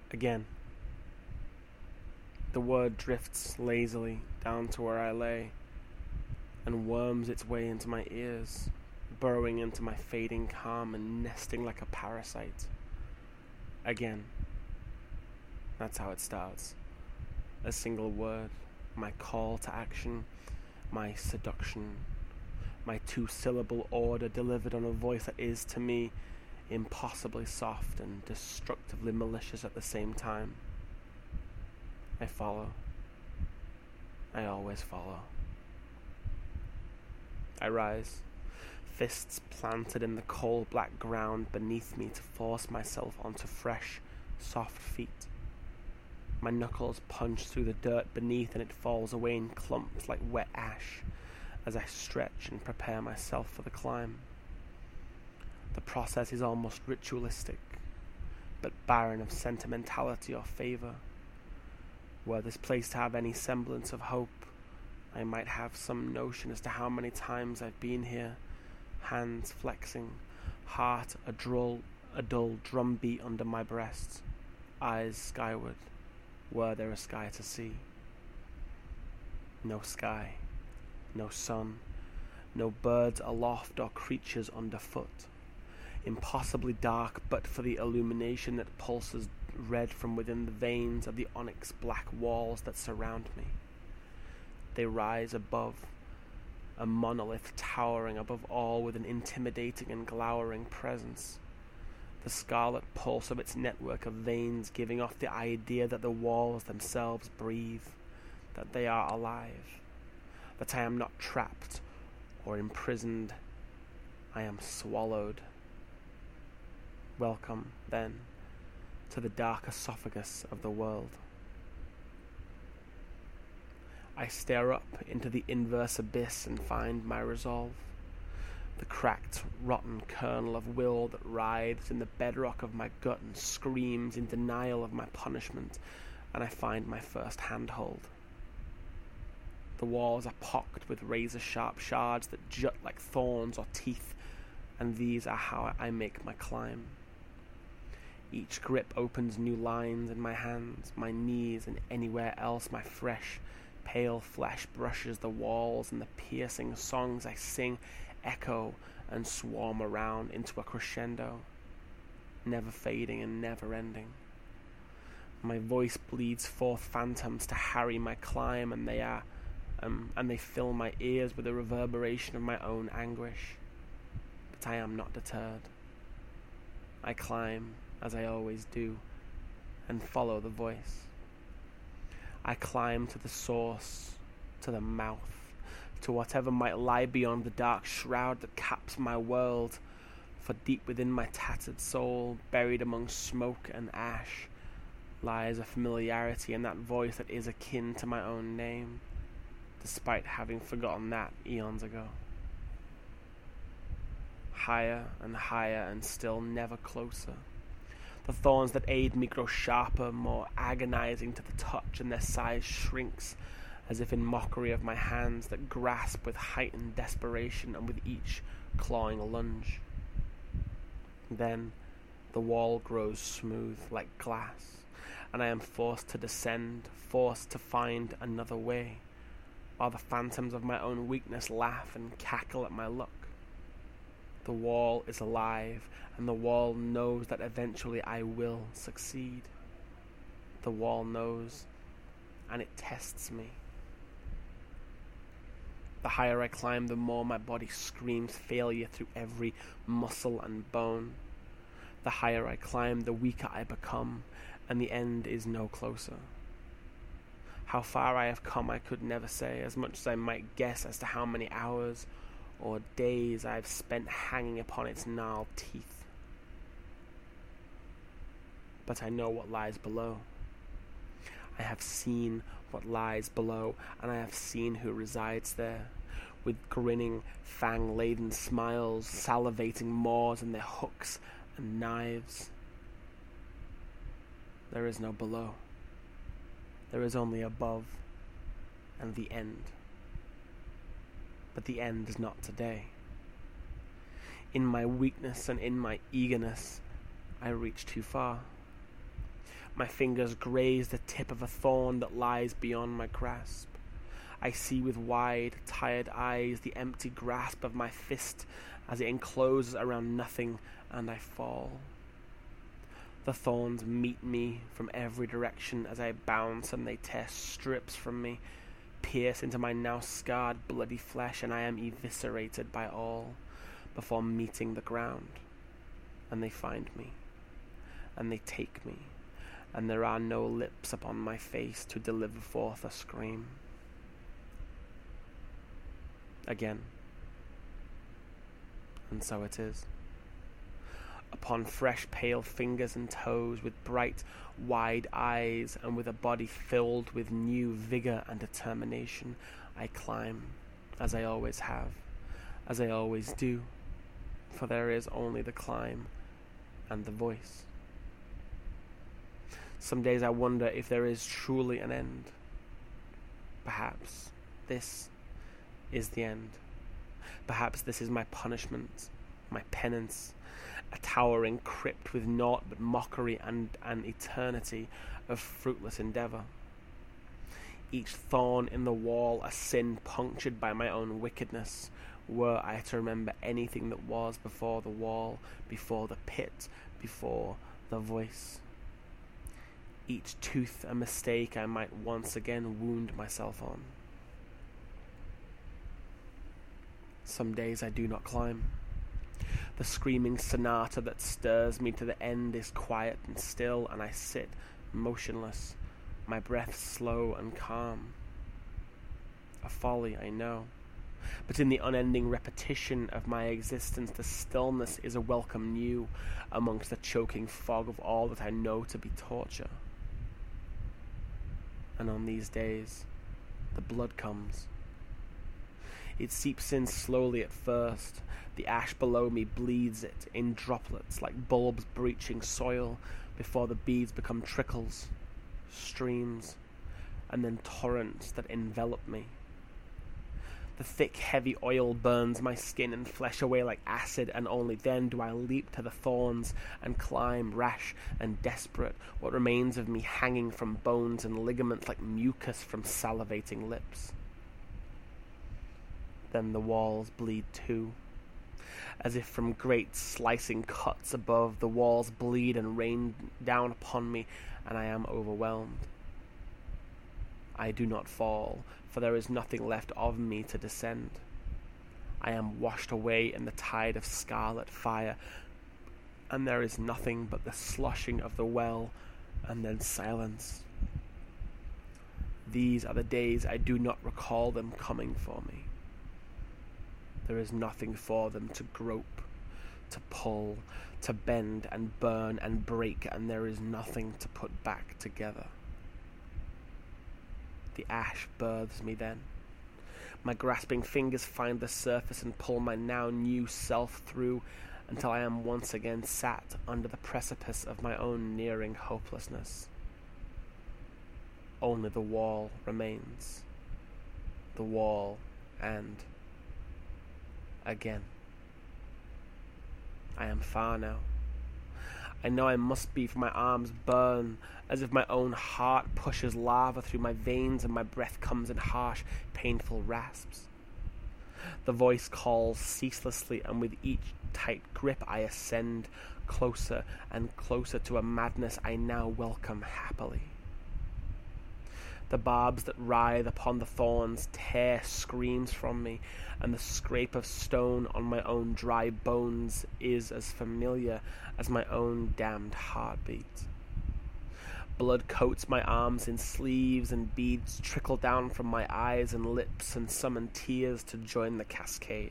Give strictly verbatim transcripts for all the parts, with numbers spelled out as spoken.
Again. The word drifts lazily down to where I lay and worms its way into my ears, burrowing into my fading calm and nesting like a parasite. Again. That's how it starts. A single word, my call to action, my seduction, my two-syllable order delivered on a voice that is, to me, impossibly soft and destructively malicious at the same time. I follow. I always follow. I rise, fists planted in the coal black ground beneath me to force myself onto fresh, soft feet. My knuckles punch through the dirt beneath and it falls away in clumps like wet ash as I stretch and prepare myself for the climb. The process is almost ritualistic, but barren of sentimentality or favour. Were this place to have any semblance of hope, I might have some notion as to how many times I've been here, hands flexing, heart a dull, a dull drumbeat under my breast, eyes skyward, were there a sky to see. No sky, no sun, no birds aloft or creatures underfoot. Impossibly dark but for the illumination that pulses red from within the veins of the onyx black walls that surround me. They rise above, a monolith towering above all with an intimidating and glowering presence. The scarlet pulse of its network of veins giving off the idea that the walls themselves breathe, that they are alive, that I am not trapped or imprisoned, I am swallowed. Welcome, then, to the dark esophagus of the world. I stare up into the inverse abyss and find my resolve, the cracked, rotten kernel of will that rides in the bedrock of my gut and screams in denial of my punishment, and I find my first handhold. The walls are pocked with razor-sharp shards that jut like thorns or teeth, and these are how I make my climb. Each grip opens new lines in my hands, my knees, and anywhere else my fresh, pale flesh brushes the walls, and the piercing songs I sing echo and swarm around into a crescendo, never fading and never ending. My voice bleeds forth phantoms to harry my climb, and they are, um, and they fill my ears with a reverberation of my own anguish. But I am not deterred. I climb, as I always do, and follow the voice. I climb to the source, to the mouth, to whatever might lie beyond the dark shroud that caps my world, for deep within my tattered soul, buried among smoke and ash, lies a familiarity in that voice that is akin to my own name, despite having forgotten that eons ago. Higher and higher and still never closer. The thorns that aid me grow sharper, more agonizing to the touch, and their size shrinks as if in mockery of my hands that grasp with heightened desperation and with each clawing lunge. Then the wall grows smooth like glass, and I am forced to descend, forced to find another way, while the phantoms of my own weakness laugh and cackle at my luck. The wall is alive, and the wall knows that eventually I will succeed. The wall knows, and it tests me. The higher I climb, the more my body screams failure through every muscle and bone. The higher I climb, the weaker I become, and the end is no closer. How far I have come I could never say, as much as I might guess as to how many hours or days I have spent hanging upon its gnarled teeth. But I know what lies below. I have seen what lies below, and I have seen who resides there, with grinning, fang-laden smiles, salivating maws and their hooks and knives. There is no below. There is only above, and the end. But the end is not today. In my weakness and in my eagerness, I reach too far. My fingers graze the tip of a thorn that lies beyond my grasp. I see with wide, tired eyes the empty grasp of my fist as it encloses around nothing, and I fall. The thorns meet me from every direction as I bounce, and they tear strips from me, pierce into my now scarred, bloody flesh, and I am eviscerated by all before meeting the ground. And they find me, and they take me, and there are no lips upon my face to deliver forth a scream. Again. And so it is. Upon fresh pale fingers and toes, with bright wide eyes, and with a body filled with new vigour and determination, I climb, as I always have, as I always do, for there is only the climb and the voice. Some days I wonder if there is truly an end. Perhaps this is the end. Perhaps this is my punishment, my penance, a towering crypt with naught but mockery and an eternity of fruitless endeavour. Each thorn in the wall a sin punctured by my own wickedness, were I to remember anything that was before the wall, before the pit, before the voice. Each tooth a mistake I might once again wound myself on. Some days I do not climb. The screaming sonata that stirs me to the end is quiet and still, and I sit motionless, my breath slow and calm. A folly, I know, but in the unending repetition of my existence, the stillness is a welcome new amongst the choking fog of all that I know to be torture. And on these days, the blood comes. It seeps in slowly at first. The ash below me bleeds it in droplets like bulbs breaching soil before the beads become trickles, streams, and then torrents that envelop me. The thick, heavy oil burns my skin and flesh away like acid, and only then do I leap to the thorns and climb, rash and desperate, what remains of me hanging from bones and ligaments like mucus from salivating lips. Then the walls bleed too. As if from great slicing cuts above, the walls bleed and rain down upon me, and I am overwhelmed. I do not fall, for there is nothing left of me to descend. I am washed away in the tide of scarlet fire, and there is nothing but the slushing of the well, and then silence. These are the days I do not recall them coming for me. There is nothing for them to grope, to pull, to bend and burn and break, and there is nothing to put back together. The ash births me then. My grasping fingers find the surface and pull my now new self through until I am once again sat under the precipice of my own nearing hopelessness. Only the wall remains. The wall and... again. I am far now. I know I must be, for my arms burn as if my own heart pushes lava through my veins and my breath comes in harsh, painful rasps. The voice calls ceaselessly, and with each tight grip I ascend closer and closer to a madness I now welcome happily. The barbs that writhe upon the thorns tear screams from me, and the scrape of stone on my own dry bones is as familiar as my own damned heartbeat. Blood coats my arms in sleeves, and beads trickle down from my eyes and lips and summon tears to join the cascade.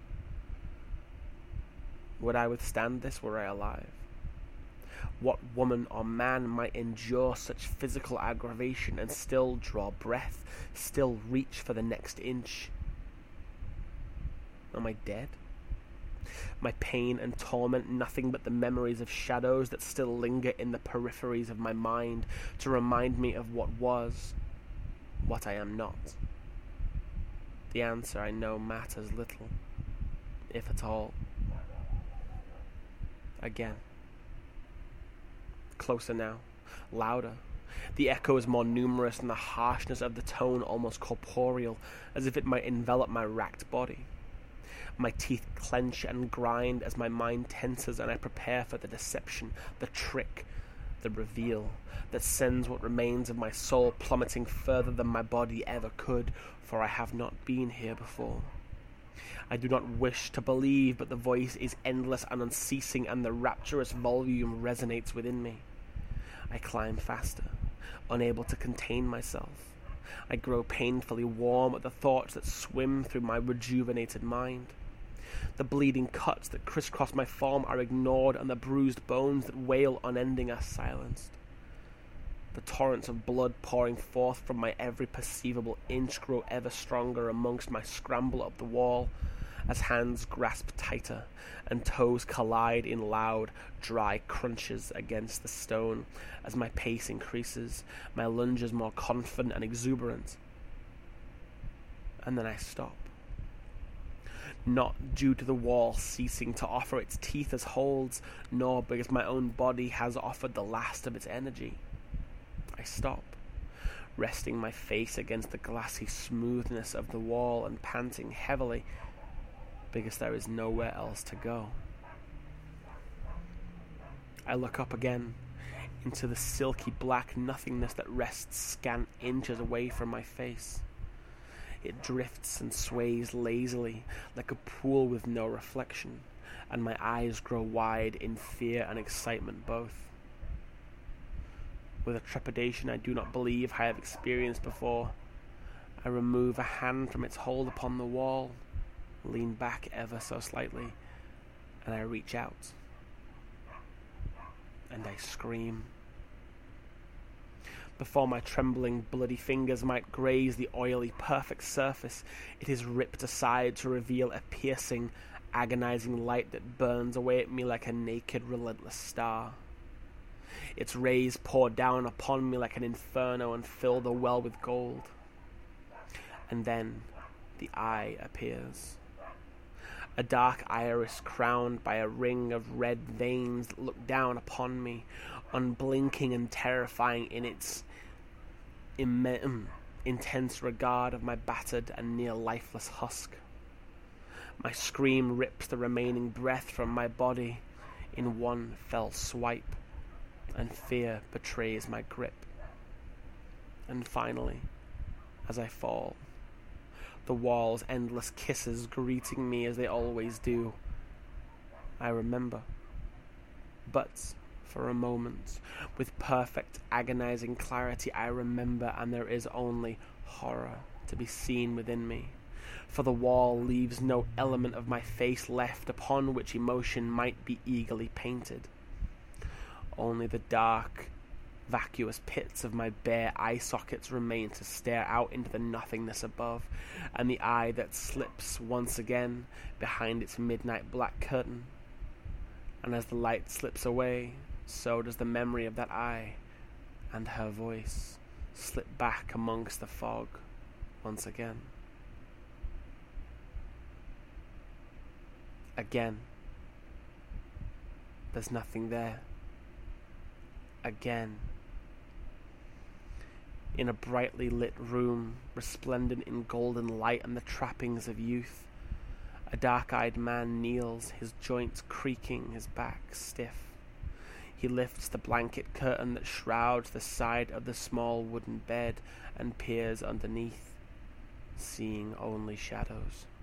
Would I withstand this were I alive? What woman or man might endure such physical aggravation and still draw breath, still reach for the next inch? Am I dead? My pain and torment nothing but the memories of shadows that still linger in the peripheries of my mind to remind me of what was, what I am not. The answer, I know, matters little, if at all. Again. Closer now. louder. The echo is more numerous and the harshness of the tone almost corporeal, as if it might envelop my racked body. My teeth clench and grind as my mind tenses and I prepare for the deception, the trick, the reveal that sends what remains of my soul plummeting further than my body ever could, for I have not been here before. I do not wish to believe, but the voice is endless and unceasing, and the rapturous volume resonates within me. I climb faster, unable to contain myself. I grow painfully warm at the thoughts that swim through my rejuvenated mind. The bleeding cuts that crisscross my form are ignored, and the bruised bones that wail unending are silenced. The torrents of blood pouring forth from my every perceivable inch grow ever stronger amongst my scramble up the wall, as hands grasp tighter and toes collide in loud, dry crunches against the stone. As my pace increases, my lunges more confident and exuberant. And then I stop. Not due to the wall ceasing to offer its teeth as holds, nor because my own body has offered the last of its energy. I stop, resting my face against the glassy smoothness of the wall and panting heavily, because there is nowhere else to go. I look up again, into the silky black nothingness that rests scant inches away from my face. It drifts and sways lazily, like a pool with no reflection, and my eyes grow wide in fear and excitement both. With a trepidation I do not believe I have experienced before, I remove a hand from its hold upon the wall, lean back ever so slightly, and I reach out. And I scream. Before my trembling, bloody fingers might graze the oily, perfect surface, it is ripped aside to reveal a piercing, agonizing light that burns away at me like a naked, relentless star. Its rays pour down upon me like an inferno and fill the well with gold. And then the eye appears. A dark iris crowned by a ring of red veins that look down upon me, unblinking and terrifying in its Im- intense regard of my battered and near lifeless husk. My scream rips the remaining breath from my body in one fell swipe, and fear betrays my grip. And finally, as I fall, the wall's endless kisses greeting me as they always do, I remember. But for a moment, with perfect, agonizing clarity, I remember, and there is only horror to be seen within me, for the wall leaves no element of my face left upon which emotion might be eagerly painted. Only the dark, vacuous pits of my bare eye sockets remain to stare out into the nothingness above, and the eye that slips once again behind its midnight black curtain. And as the light slips away, so does the memory of that eye and her voice slip back amongst the fog once again. Again. There's nothing there. Again. In a brightly lit room, resplendent in golden light and the trappings of youth, a dark-eyed man kneels, his joints creaking, his back stiff. He lifts the blanket curtain that shrouds the side of the small wooden bed and peers underneath, seeing only shadows.